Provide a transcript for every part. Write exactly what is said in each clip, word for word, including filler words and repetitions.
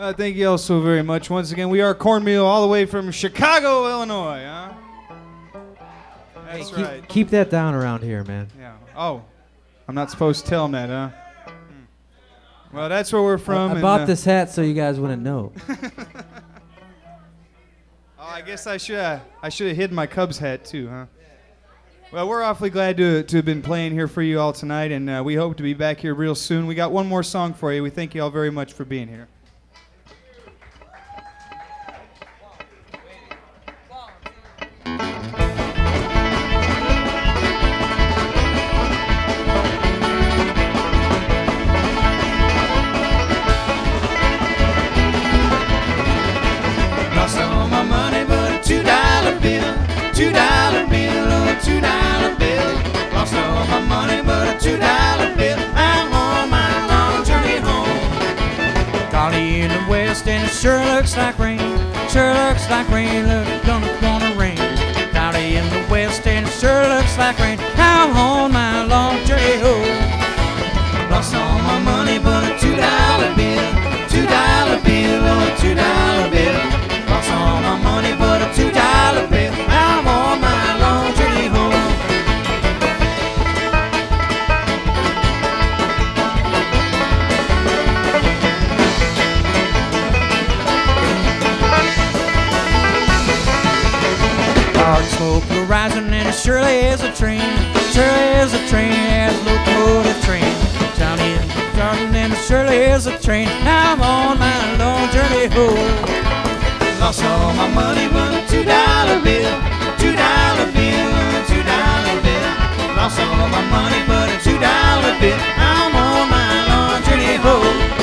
Uh, thank you all so very much. Once again, we are Cornmeal all the way from Chicago, Illinois. Huh? That's hey, keep, right. Keep that down around here, man. Yeah. Oh, I'm not supposed to tell them that, huh? Hmm. Well, that's where we're from. I, I and, bought uh, this hat so you guys wouldn't know. Oh, I guess I should uh, I should have hidden my Cubs hat too, huh? Well, we're awfully glad to to have been playing here for you all tonight, and uh, we hope to be back here real soon. We got one more song for you. We thank you all very much for being here. Lost all my money but a two dollar bill, two dollar bill, oh two dollar bill. Lost all my money but a two dollar bill. I'm on my long journey home. Cloudy in the west and it sure looks like rain, sure looks like rain, look it's gonna gonna rain. Cloudy in the west and it sure looks like rain. I'm on my long journey home. Lost all my money but a two dollar bill, two dollar bill, oh two dollar bill. Lost all my money but a two dollar bill. I'm on my long journey home. Dark smoke horizon and it surely is a train, surely is a train, as a locomotive train. Down in the garden and it surely is a train. I'm on my long journey home. Lost all my money but a two dollar bill, two dollar bill, two dollar bill. Lost all my money but a two dollar bill. I'm on my long journey home.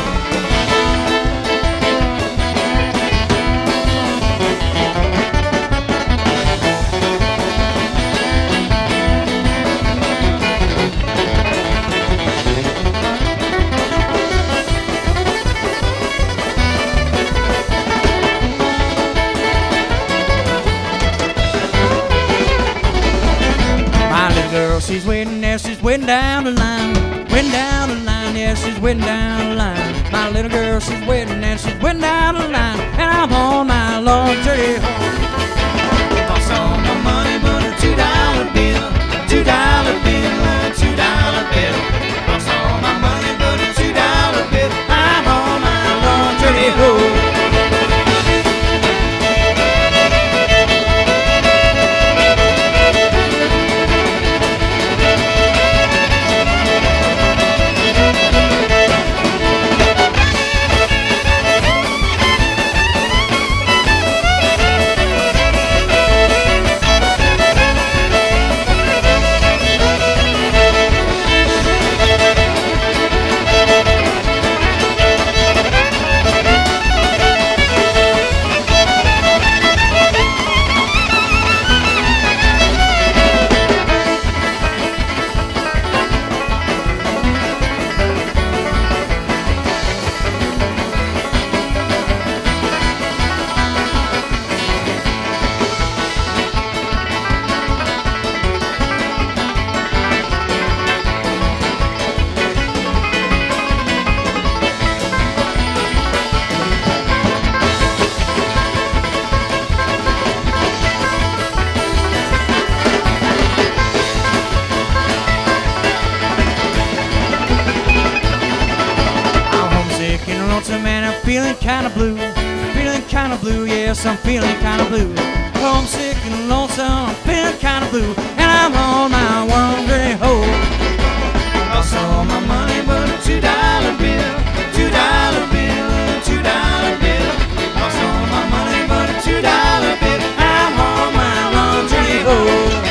She's waiting there, she's waiting down the line, waiting down the line, yeah, she's waiting down the line. My little girl, she's waiting there, she's waiting down the line, and I'm on my long journey home. Lost all my money but a two dollar bill, two dollar bill, a two dollar bill. Lost all my money but a two dollar bill. I'm on my long journey home. Feeling kinda blue, feeling kinda blue, yes, I'm feeling kinda blue. Homesick and lonesome, I'm feeling kinda blue, and I'm on my one journey home. Lost all my money but a two dollar bill, two dollar bill, two dollar bill. Lost all my money but a two dollar bill. I'm on my long journey home.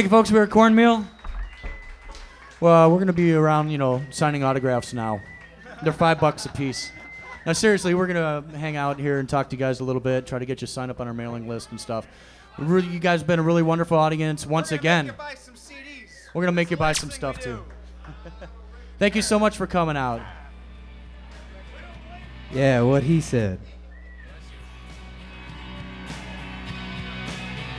Thank you, folks. We're at Cornmeal. Well, we're going to be around, you know, signing autographs now. They're five bucks a piece. Now, seriously, we're going to hang out here and talk to you guys a little bit, try to get you signed up on our mailing list and stuff. Really, you guys have been a really wonderful audience once again. We're going to make you buy some stuff, too. Thank you so much for coming out. Yeah, what he said.